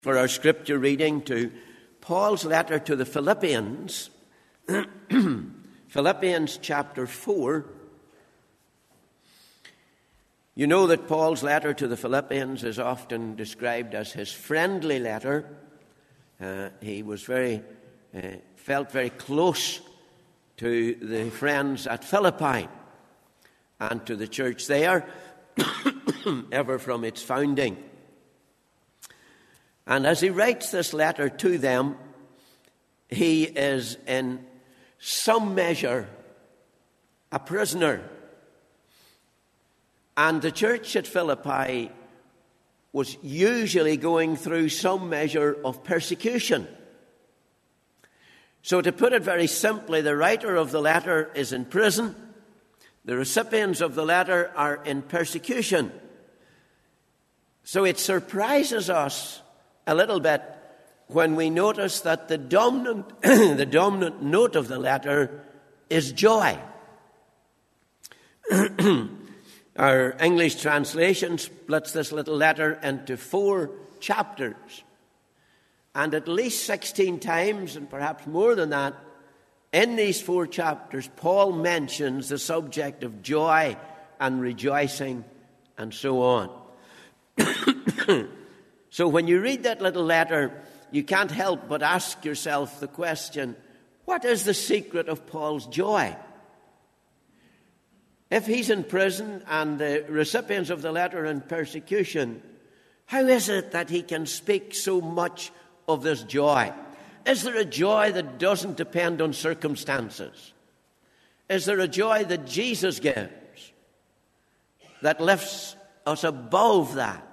For our scripture reading to Paul's letter to the Philippians, Philippians chapter 4. You know that Paul's letter to the Philippians is often described as his friendly letter. He was felt very close to the friends at Philippi and to the church there, ever from its founding. And as he writes this letter to them, he is in some measure a prisoner. And the church at Philippi was usually going through some measure of persecution. So to put it very simply, the writer of the letter is in prison. The recipients of the letter are in persecution. So it surprises us a little bit when we notice that the dominant the dominant note of the letter is joy. Our English translation splits this little letter into 4 chapters. And at least 16 times, and perhaps more than that, in these 4 chapters, Paul mentions the subject of joy and rejoicing and so on. So when you read that little letter, you can't help but ask yourself the question, what is the secret of Paul's joy? If he's in prison and the recipients of the letter are in persecution, how is it that he can speak so much of this joy? Is there a joy that doesn't depend on circumstances? Is there a joy that Jesus gives that lifts us above that?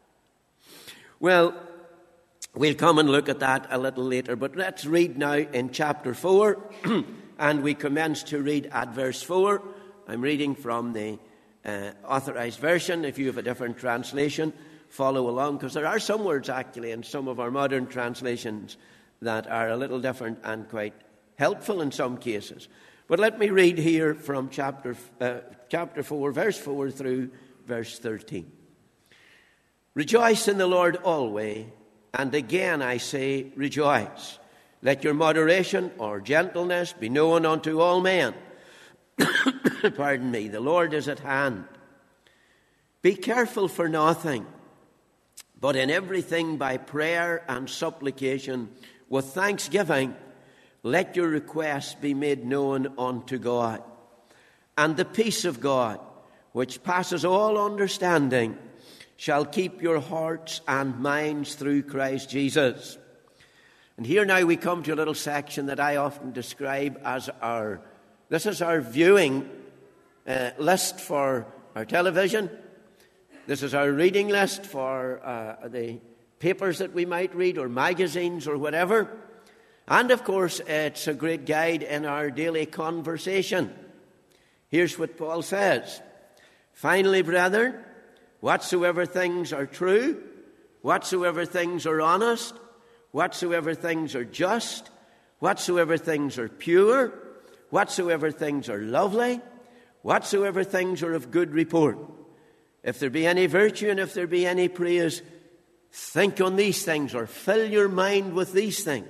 Well, we'll come and look at that a little later, but let's read now in chapter 4, and we commence to read at verse 4. I'm reading from the Authorized Version. If you have a different translation, follow along, because there are some words actually in some of our modern translations that are a little different and quite helpful in some cases. But let me read here from chapter 4, verse 4 through verse 13. Rejoice in the Lord always, and again I say rejoice. Let your moderation or gentleness be known unto all men. Pardon me, the Lord is at hand. Be careful for nothing, but in everything by prayer and supplication with thanksgiving, let your requests be made known unto God. And the peace of God, which passes all understanding, shall keep your hearts and minds through Christ Jesus. And here now we come to a little section that I often describe as our viewing list for our television. This is our reading list for the papers that we might read, or magazines, or whatever. And of course, it's a great guide in our daily conversation. Here's what Paul says. Finally, brethren, whatsoever things are true, whatsoever things are honest, whatsoever things are just, whatsoever things are pure, whatsoever things are lovely, whatsoever things are of good report, if there be any virtue and if there be any praise, think on these things, or fill your mind with these things.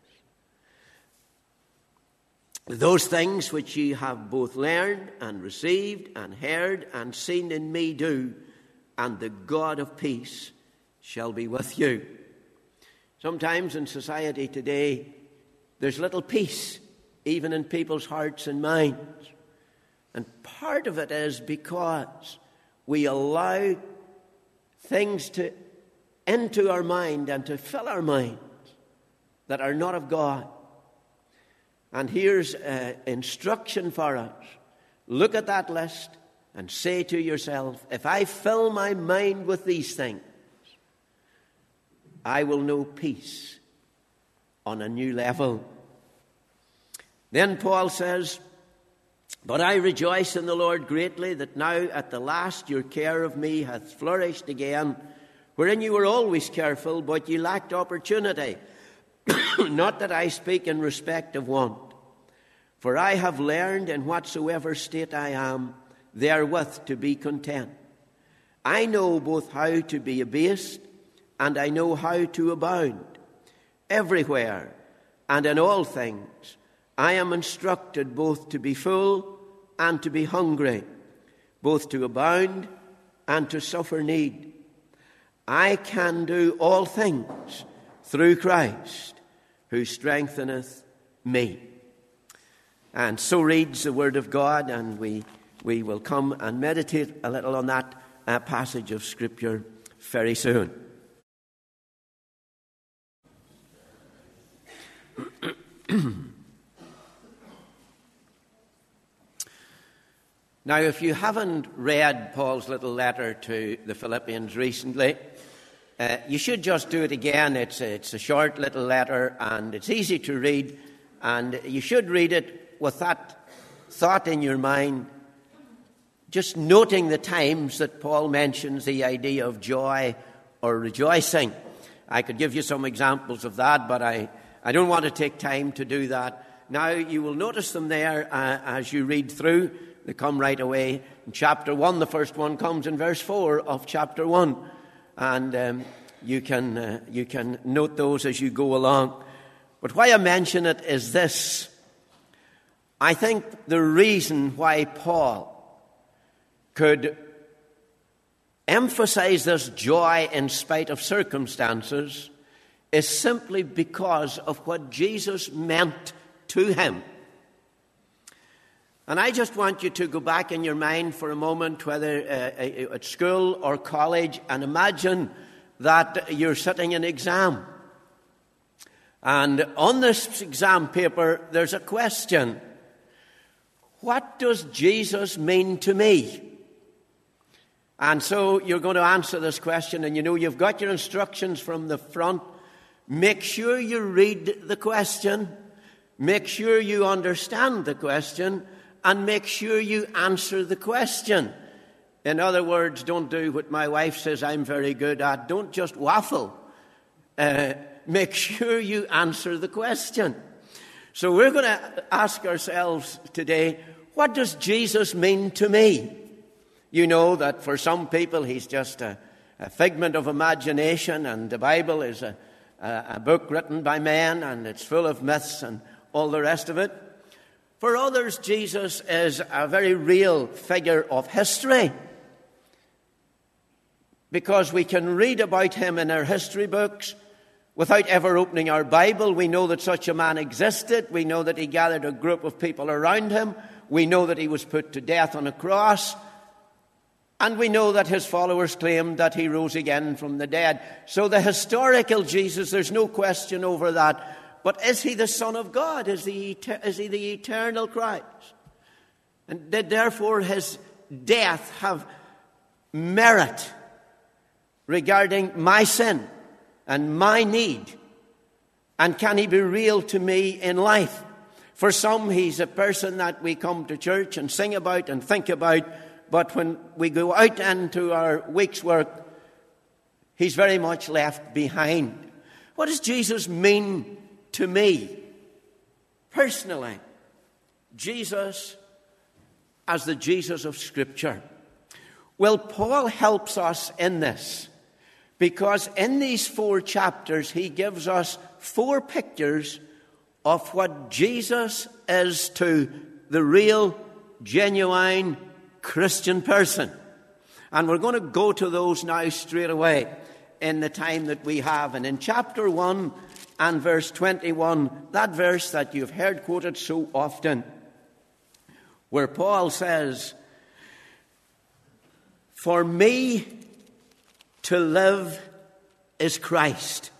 Those things which ye have both learned and received and heard and seen in me do, and the God of peace shall be with you. Sometimes in society today, there's little peace, even in people's hearts and minds. And part of it is because we allow things into our mind and to fill our minds that are not of God. And here's instruction for us. Look at that list and say to yourself, if I fill my mind with these things, I will know peace on a new level. Then Paul says, but I rejoice in the Lord greatly that now at the last your care of me hath flourished again, wherein you were always careful, but ye lacked opportunity. Not that I speak in respect of want. For I have learned in whatsoever state I am, therewith to be content. I know both how to be abased and I know how to abound. Everywhere and in all things I am instructed both to be full and to be hungry, both to abound and to suffer need. I can do all things through Christ, who strengtheneth me. And so reads the Word of God, and we will come and meditate a little on that passage of Scripture very soon. Now, if you haven't read Paul's little letter to the Philippians recently, you should just do it again. It's a short little letter, and it's easy to read, and you should read it with that thought in your mind, just noting the times that Paul mentions the idea of joy or rejoicing. I could give you some examples of that, but I don't want to take time to do that. Now, you will notice them there as you read through. They come right away. In chapter 1, the first one comes in verse 4 of chapter 1. And you can note those as you go along. But why I mention it is this. I think the reason why Paul could emphasize this joy in spite of circumstances is simply because of what Jesus meant to him. And I just want you to go back in your mind for a moment, whether at school or college, and imagine that you're sitting an exam. And on this exam paper, there's a question. What does Jesus mean to me? And so you're going to answer this question, and you know you've got your instructions from the front. Make sure you read the question. Make sure you understand the question. And make sure you answer the question. In other words, don't do what my wife says I'm very good at. Don't just waffle. Make sure you answer the question. So we're going to ask ourselves today, what does Jesus mean to me? You know that for some people he's just a figment of imagination, and the Bible is a book written by men, and it's full of myths and all the rest of it. For others, Jesus is a very real figure of history, because we can read about him in our history books without ever opening our Bible. We know that such a man existed. We know that he gathered a group of people around him. We know that he was put to death on a cross. And we know that his followers claimed that he rose again from the dead. So the historical Jesus, there's no question over that. But is he the Son of God? Is he the eternal Christ? And did therefore his death have merit regarding my sin and my need? And can he be real to me in life? For some, he's a person that we come to church and sing about and think about, but when we go out into our week's work, he's very much left behind. What does Jesus mean to me personally? Jesus as the Jesus of Scripture. Well, Paul helps us in this, because in these 4 chapters he gives us 4 pictures of what Jesus is to the real, genuine Christian person. And we're going to go to those now straight away in the time that we have. And in chapter 1 and verse 21, that verse that you've heard quoted so often, where Paul says, "For me to live is Christ."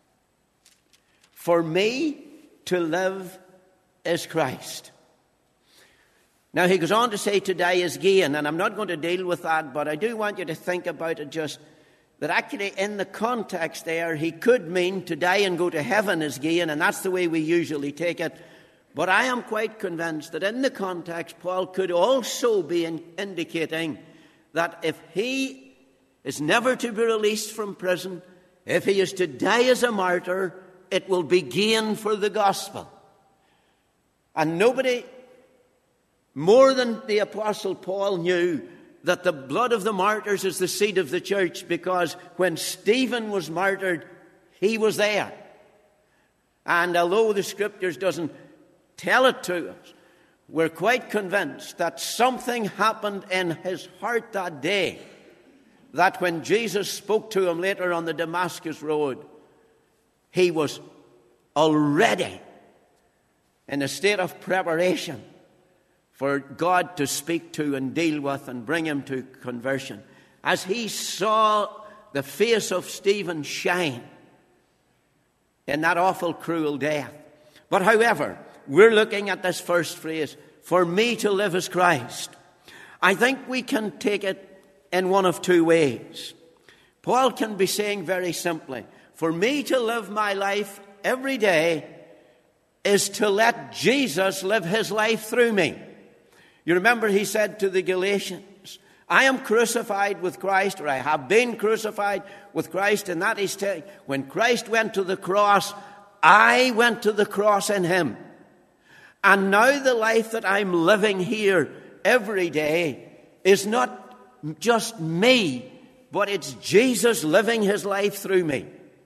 For me to live is Christ. Now he goes on to say, "To die is gain," and I'm not going to deal with that, but I do want you to think about it just, that actually in the context there, he could mean to die and go to heaven is gain, and that's the way we usually take it. But I am quite convinced that in the context, Paul could also be indicating that if he is never to be released from prison, if he is to die as a martyr, it will be gain for the gospel. And nobody more than the Apostle Paul knew that the blood of the martyrs is the seed of the church, because when Stephen was martyred, he was there. And although the Scriptures doesn't tell it to us, we're quite convinced that something happened in his heart that day, that when Jesus spoke to him later on the Damascus road, he was already in a state of preparation for God to speak to and deal with and bring him to conversion. As he saw the face of Stephen shine in that awful, cruel death. But however, we're looking at this first phrase, for me to live is Christ. I think we can take it in one of two ways. Paul can be saying very simply, for me to live my life every day is to let Jesus live his life through me. You remember he said to the Galatians, I am crucified with Christ, or I have been crucified with Christ, and that is when Christ went to the cross, I went to the cross in him. And now the life that I'm living here every day is not just me, but it's Jesus living his life through me.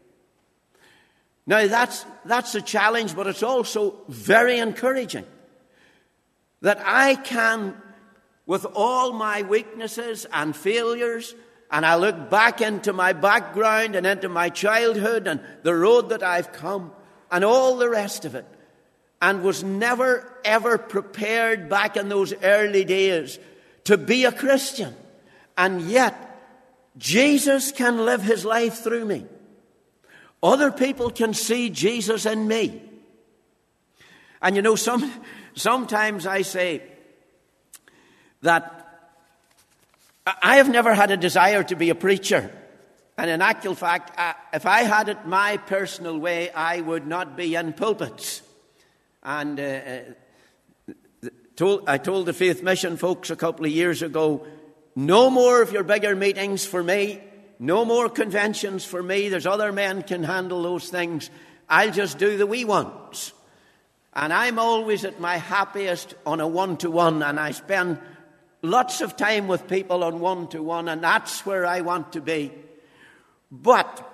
Now that's a challenge, but it's also very encouraging. That I can, with all my weaknesses and failures, and I look back into my background and into my childhood and the road that I've come and all the rest of it, and was never ever prepared back in those early days to be a Christian. And yet, Jesus can live his life through me. Other people can see Jesus in me. And you know, sometimes I say that I have never had a desire to be a preacher. And in actual fact, if I had it my personal way, I would not be in pulpits. And I told the Faith Mission folks a couple of years ago, no more of your bigger meetings for me. No more conventions for me. There's other men can handle those things. I'll just do the wee ones. And I'm always at my happiest on a one-to-one, and I spend lots of time with people on one-to-one, and that's where I want to be. But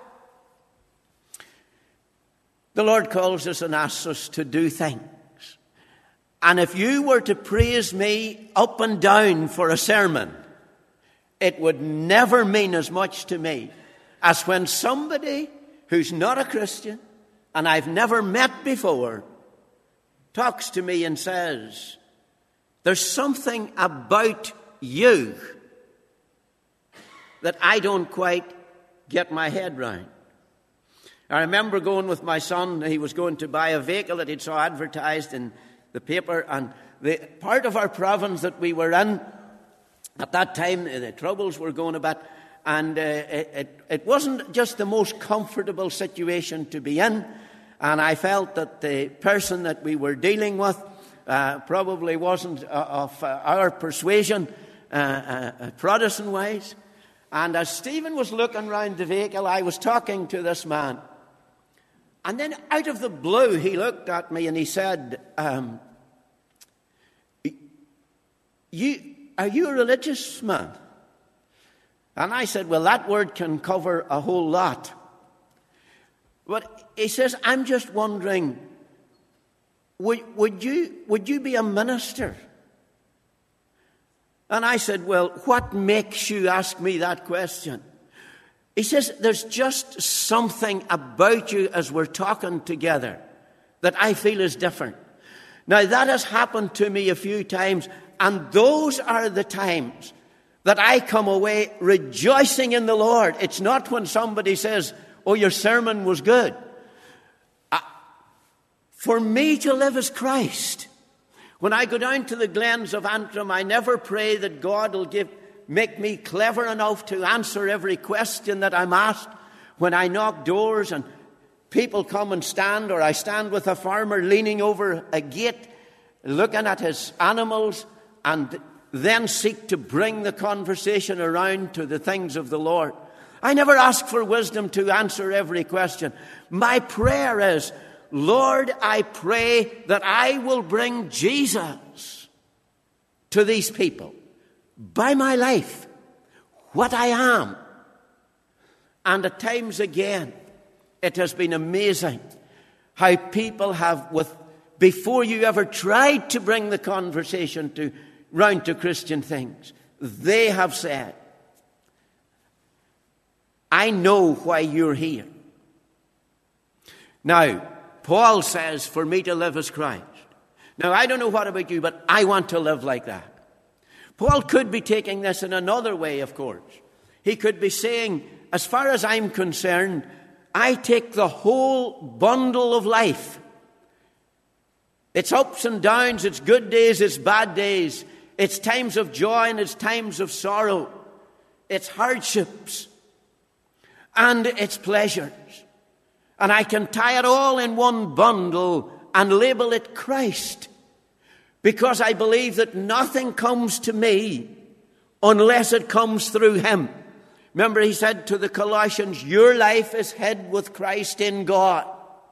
the Lord calls us and asks us to do things. And if you were to praise me up and down for a sermon, it would never mean as much to me as when somebody who's not a Christian and I've never met before talks to me and says, there's something about you that I don't quite get my head round. I remember going with my son. He was going to buy a vehicle that he saw advertised in the paper, and the part of our province that we were in at that time, the troubles were going about, and it wasn't just the most comfortable situation to be in. And I felt that the person that we were dealing with probably wasn't of our persuasion, Protestant-wise. And as Stephen was looking round the vehicle, I was talking to this man. And then out of the blue, he looked at me and he said, are you a religious man? And I said, well, that word can cover a whole lot. But he says, I'm just wondering, would you be a minister? And I said, well, what makes you ask me that question? He says, there's just something about you as we're talking together that I feel is different. Now, that has happened to me a few times, and those are the times that I come away rejoicing in the Lord. It's not when somebody says, oh, your sermon was good. For me to live as Christ. When I go down to the glens of Antrim, I never pray that God will make me clever enough to answer every question that I'm asked. When I knock doors and people come and stand, or I stand with a farmer leaning over a gate, looking at his animals, and then seek to bring the conversation around to the things of the Lord. I never ask for wisdom to answer every question. My prayer is, Lord, I pray that I will bring Jesus to these people. by my life what I am. And at times again, it has been amazing how people have, before you ever tried to bring the conversation round to Christian things, they have said, I know why you're here. Now, Paul says, for me to live as Christ. Now, I don't know what about you, but I want to live like that. Paul could be taking this in another way, of course. He could be saying, as far as I'm concerned, I take the whole bundle of life. It's ups and downs, it's good days, it's bad days. It's times of joy and it's times of sorrow. It's hardships and it's pleasures. And I can tie it all in one bundle and label it Christ. Because I believe that nothing comes to me unless it comes through him. Remember, he said to the Colossians, your life is hid with Christ in God.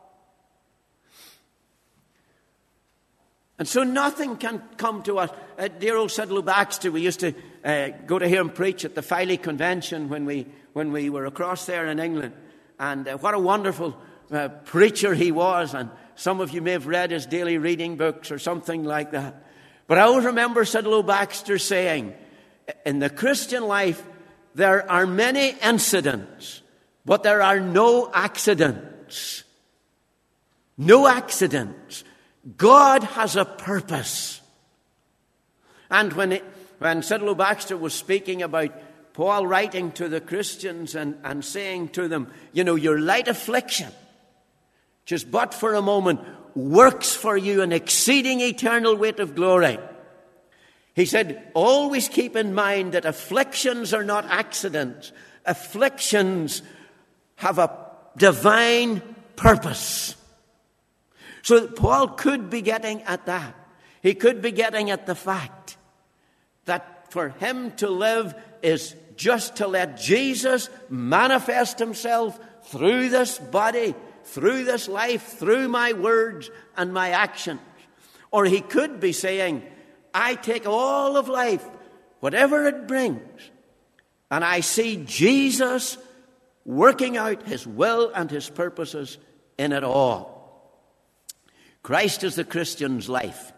And so nothing can come to us. Dear old Sidlow Baxter, we used to go to hear him preach at the Filey Convention when we were across there in England. And what a wonderful preacher he was. And some of you may have read his daily reading books or something like that. But I always remember Sidlow Baxter saying, in the Christian life, there are many incidents, but there are no accidents. No accidents. God has a purpose. And when Sidlow Baxter was speaking about Paul writing to the Christians and saying to them, you know, your light affliction, just but for a moment, works for you an exceeding eternal weight of glory. He said, always keep in mind that afflictions are not accidents. Afflictions have a divine purpose. So Paul could be getting at that. He could be getting at the fact that for him to live is just to let Jesus manifest himself through this body, through this life, through my words and my actions. Or he could be saying, I take all of life, whatever it brings, and I see Jesus working out his will and his purposes in it all. Christ is the Christian's life.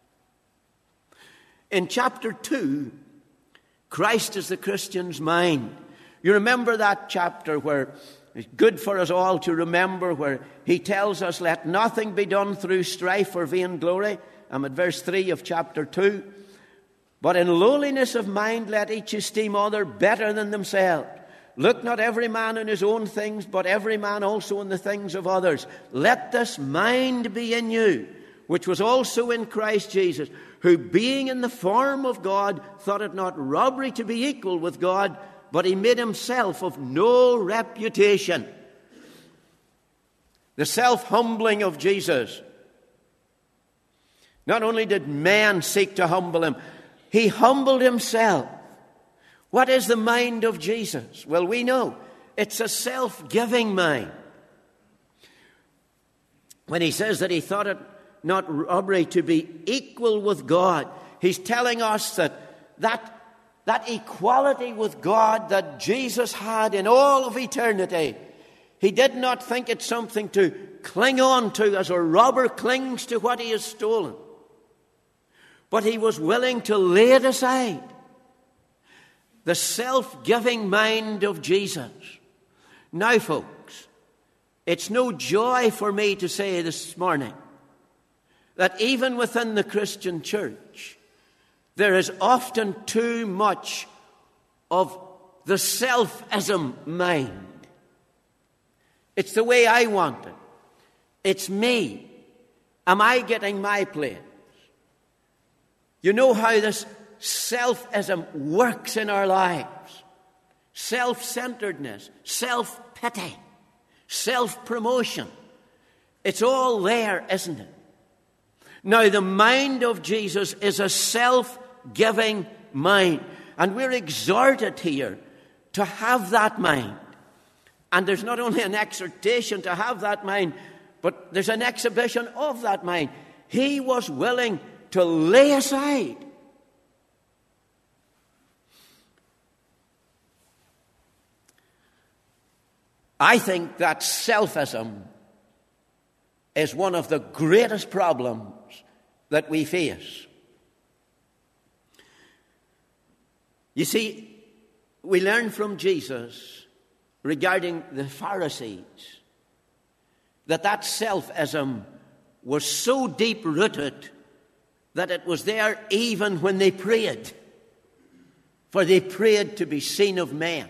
In chapter 2, Christ is the Christian's mind. You remember that chapter where it's good for us all to remember, where he tells us, let nothing be done through strife or vainglory. I'm at verse 3 of chapter 2. But in lowliness of mind let each esteem other better than themselves. Look not every man in his own things, but every man also in the things of others. Let this mind be in you, which was also in Christ Jesus, who being in the form of God, thought it not robbery to be equal with God, but he made himself of no reputation. The self-humbling of Jesus. Not only did man seek to humble him, he humbled himself. What is the mind of Jesus? Well, we know it's a self-giving mind. When he says that he thought it not robbery to be equal with God, he's telling us that equality with God that Jesus had in all of eternity, he did not think it something to cling on to as a robber clings to what he has stolen. But he was willing to lay it aside. The self-giving mind of Jesus. Now, folks, it's no joy for me to say this morning that even within the Christian church, there is often too much of the selfism mind. It's the way I want it. It's me. Am I getting my place? You know how this selfism works in our lives. Self-centeredness, self-pity, self-promotion. It's all there, isn't it? Now, the mind of Jesus is a self-giving mind. And we're exhorted here to have that mind. And there's not only an exhortation to have that mind, but there's an exhibition of that mind. He was willing to lay aside I think that selfism is one of the greatest problems that we face. You see, we learn from Jesus regarding the Pharisees that selfism was so deep-rooted that it was there even when they prayed, for they prayed to be seen of men.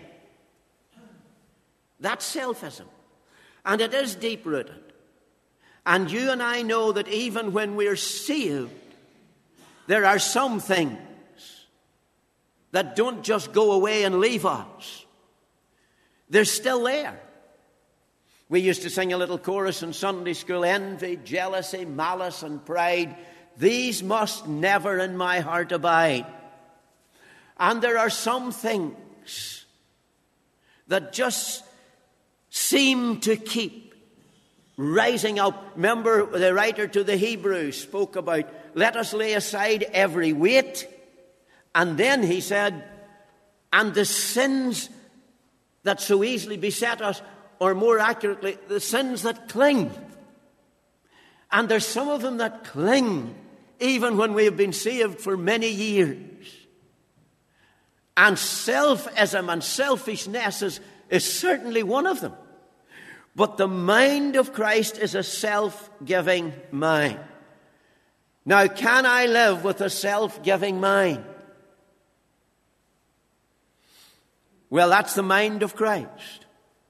That's selfism, and it is deep-rooted. And you and I know that even when we're saved, there are some things that don't just go away and leave us. They're still there. We used to sing a little chorus in Sunday school: envy, jealousy, malice, and pride. These must never in my heart abide. And there are some things that just seem to keep rising up. Remember, the writer to the Hebrews spoke about, let us lay aside every weight. And then he said, and the sins that so easily beset us, or more accurately, the sins that cling. And there's some of them that cling even when we have been saved for many years. And selfism and selfishness is certainly one of them. But the mind of Christ is a self-giving mind. Now, can I live with a self-giving mind? Well, that's the mind of Christ.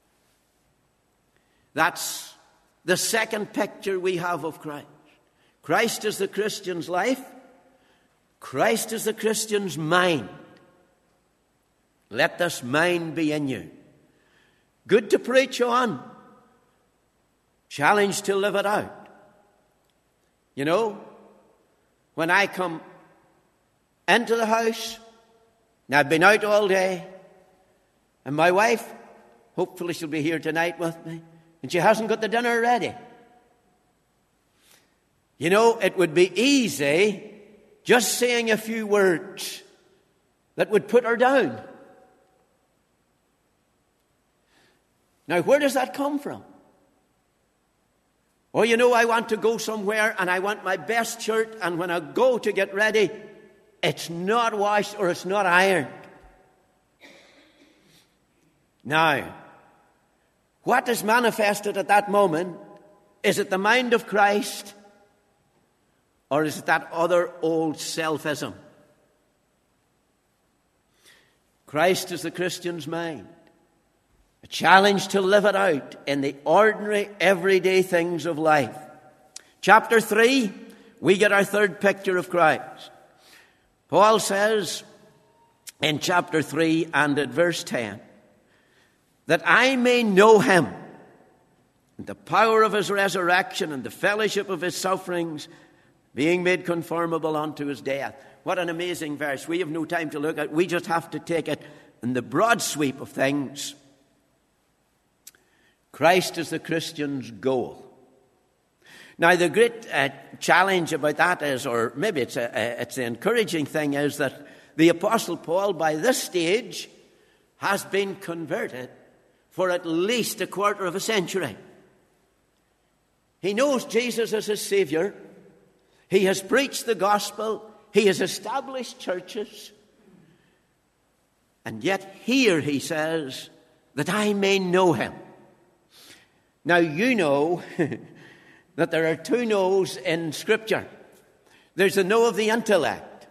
That's the second picture we have of Christ. Christ is the Christian's life. Christ is the Christian's mind. Let this mind be in you. Good to preach on. Challenge to live it out. You know, when I come into the house, and I've been out all day, and my wife, hopefully she'll be here tonight with me, and she hasn't got the dinner ready. You know, it would be easy just saying a few words that would put her down. Now, where does that come from? Oh, you know, I want to go somewhere and I want my best shirt, and when I go to get ready, it's not washed or it's not ironed. Now, what is manifested at that moment? Is it the mind of Christ, or is it that other old selfism? Christ is the Christian's mind. A challenge to live it out in the ordinary, everyday things of life. Chapter 3, we get our third picture of Christ. Paul says in chapter 3 and at verse 10, that I may know him, and the power of his resurrection, and the fellowship of his sufferings, being made conformable unto his death. What an amazing verse. We have no time to look at it. We just have to take it in the broad sweep of things. Christ is the Christian's goal. Now, the great challenge about that is, or maybe it's the encouraging thing, is that the Apostle Paul, by this stage, has been converted for at least a quarter of a century. He knows Jesus as his Savior. He has preached the gospel. He has established churches. And yet here he says, that I may know him. Now, you know that there are two no's in Scripture. There's the no of the intellect.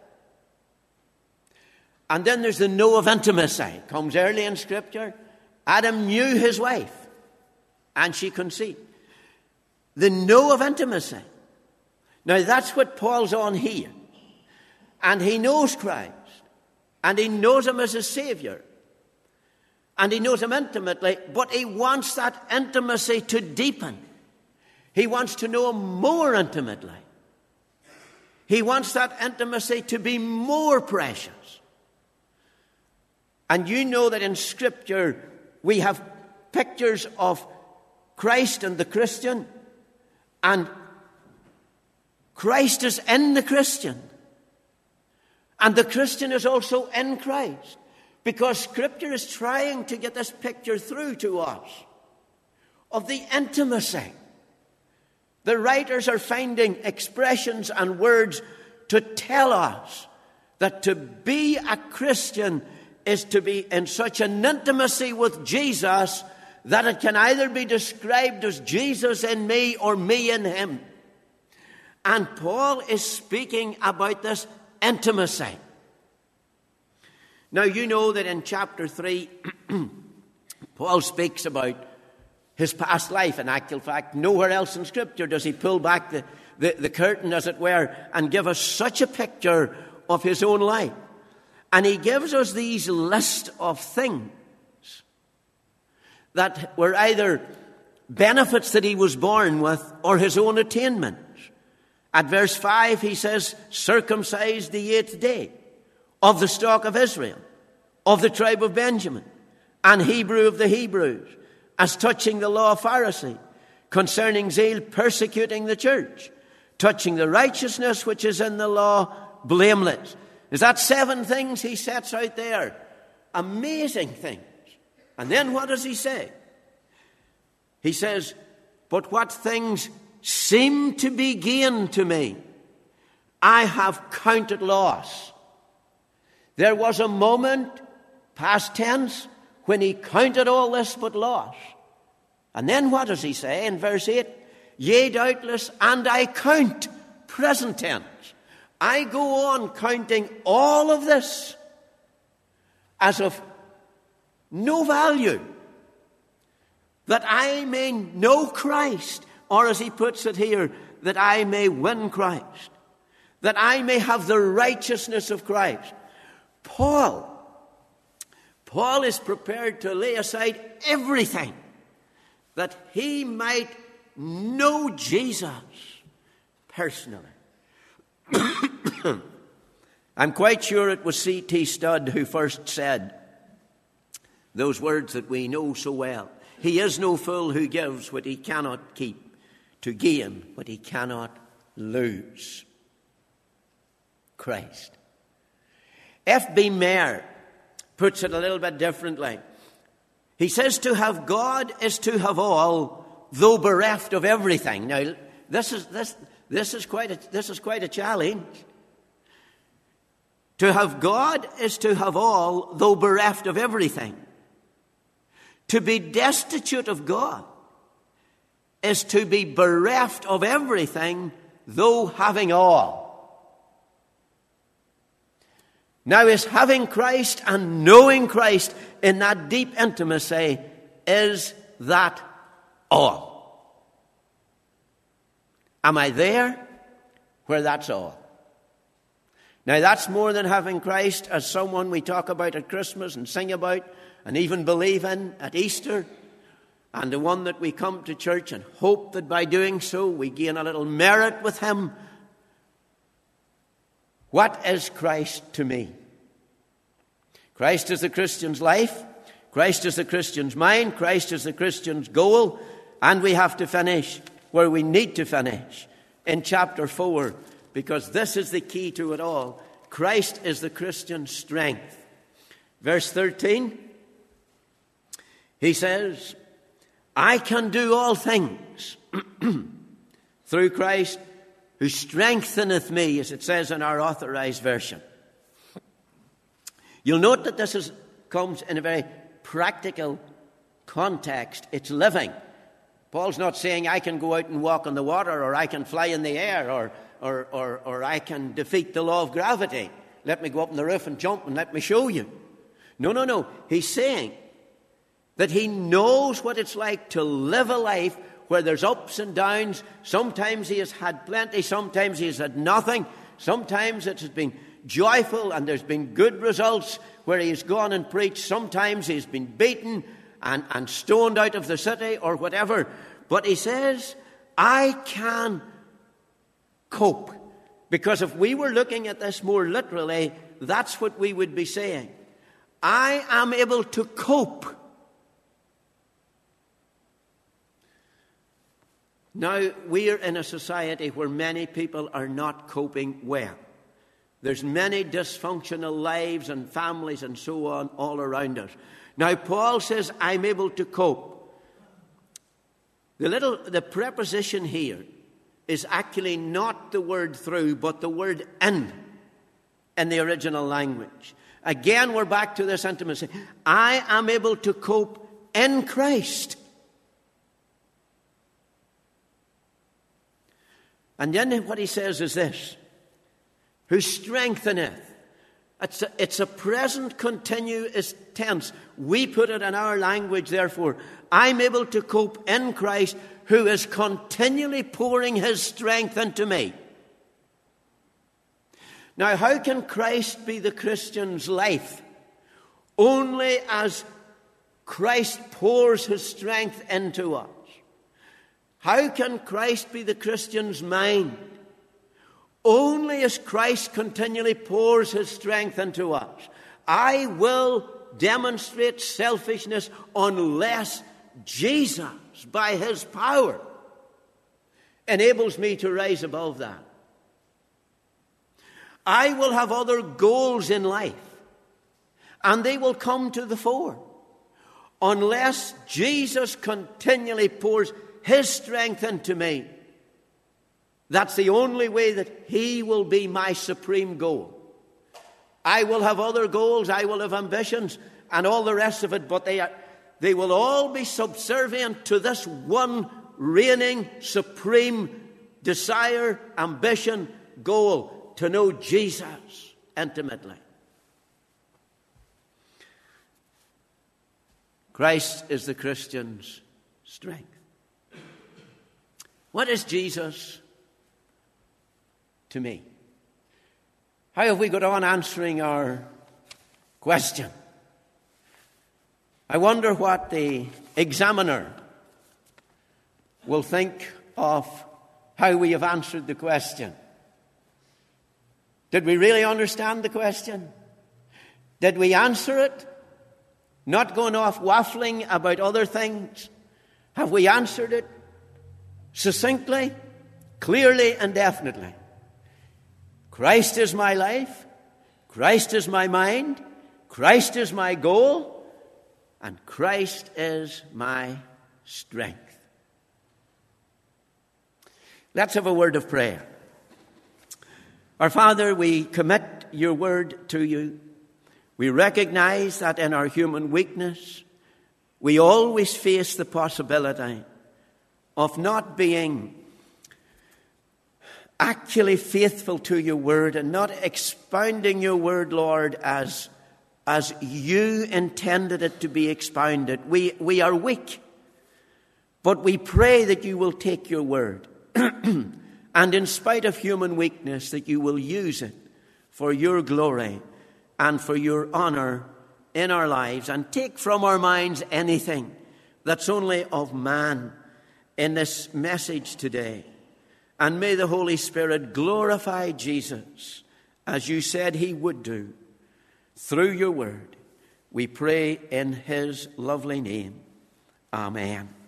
And then there's the no of intimacy. It comes early in Scripture. Adam knew his wife, and she conceived. The no of intimacy. Now, that's what Paul's on here. And he knows Christ. And he knows him as his Savior. And he knows him intimately, but he wants that intimacy to deepen. He wants to know him more intimately. He wants that intimacy to be more precious. And you know that in Scripture we have pictures of Christ and the Christian, and Christ is in the Christian, and the Christian is also in Christ. Because Scripture is trying to get this picture through to us. of the intimacy. The writers are finding expressions and words to tell us that to be a Christian is to be in such an intimacy with Jesus that it can either be described as Jesus in me or me in him. And Paul is speaking about this intimacy. Now, you know that in chapter 3, Paul speaks about his past life. In actual fact, nowhere else in Scripture does he pull back the curtain, as it were, and give us such a picture of his own life. And he gives us these list of things that were either benefits that he was born with or his own attainments. At verse 5, he says, circumcised the 8th day, of the stock of Israel, of the tribe of Benjamin, and Hebrew of the Hebrews, as touching the law of Pharisee, concerning zeal, persecuting the church, touching the righteousness which is in the law, blameless. Is that 7 things he sets out there? Amazing things. And then what does he say? He says, but what things seem to be gain to me, I have counted loss. There was a moment, past tense, when he counted all this but loss. And then what does he say in verse 8? Yea, doubtless, and I count, present tense. I go on counting all of this as of no value, that I may know Christ, or as he puts it here, that I may win Christ, that I may have the righteousness of Christ. Paul is prepared to lay aside everything that he might know Jesus personally. I'm quite sure it was C.T. Studd who first said those words that we know so well. He is no fool who gives what he cannot keep to gain what he cannot lose. Christ. F.B. Mayer puts it a little bit differently. He says to have God is to have all, though bereft of everything. Now, this is quite a challenge. To have God is to have all, though bereft of everything. To be destitute of God is to be bereft of everything, though having all. Now, is having Christ and knowing Christ in that deep intimacy, is that all? Am I there where that's all? Now, that's more than having Christ as someone we talk about at Christmas and sing about and even believe in at Easter, and the one that we come to church and hope that by doing so we gain a little merit with him. What is Christ to me? Christ is the Christian's life. Christ is the Christian's mind. Christ is the Christian's goal. And we have to finish where we need to finish, in chapter 4, because this is the key to it all. Christ is the Christian's strength. Verse 13, he says, I can do all things through Christ who strengtheneth me, as it says in our Authorized Version. You'll note that this comes in a very practical context. It's living. Paul's not saying I can go out and walk on the water, or I can fly in the air, or I can defeat the law of gravity. Let me go up on the roof and jump and let me show you. No. He's saying that he knows what it's like to live a life where there's ups and downs. Sometimes he has had plenty, sometimes he has had nothing. Sometimes it has been joyful and there's been good results where he has gone and preached. Sometimes he's been beaten and stoned out of the city or whatever. But he says, I can cope. Because if we were looking at this more literally, that's what we would be saying. I am able to cope. Now, we are in a society where many people are not coping well. There's many dysfunctional lives and families and so on all around us. Now, Paul says, I'm able to cope. The preposition here is actually not the word through, but the word in the original language. Again, we're back to this intimacy. I am able to cope in Christ. And then what he says is this: who strengtheneth. It's a present continuous tense. We put it in our language, therefore. I'm able to cope in Christ, who is continually pouring his strength into me. Now, how can Christ be the Christian's life? Only as Christ pours his strength into us. How can Christ be the Christian's mind? Only as Christ continually pours his strength into us. I will demonstrate selfishness unless Jesus, by his power, enables me to rise above that. I will have other goals in life, and they will come to the fore unless Jesus continually pours his strength into me. That's the only way that he will be my supreme goal. I will have other goals, I will have ambitions, and all the rest of it, but they will all be subservient to this one reigning, supreme desire, ambition, goal, to know Jesus intimately. Christ is the Christian's strength. What is Jesus to me? How have we got on answering our question? I wonder what the examiner will think of how we have answered the question. Did we really understand the question? Did we answer it? Not going off waffling about other things? Have we answered it succinctly, clearly, and definitely? Christ is my life. Christ is my mind. Christ is my goal. And Christ is my strength. Let's have a word of prayer. Our Father, we commit your word to you. We recognize that in our human weakness, we always face the possibility of not being actually faithful to your word and not expounding your word, Lord, as you intended it to be expounded. We are weak, but we pray that you will take your word and in spite of human weakness, that you will use it for your glory and for your honor in our lives, and take from our minds anything that's only of man in this message today. And may the Holy Spirit glorify Jesus as you said he would do through your word. We pray in his lovely name. Amen.